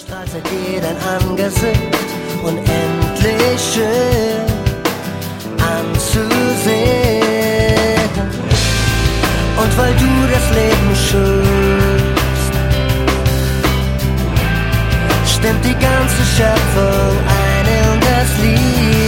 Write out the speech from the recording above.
strahlt seit dir dein Angesicht, unendlich schön anzusehen. Und weil du das Leben schützt, stimmt die ganze Schöpfung ein in das Lied.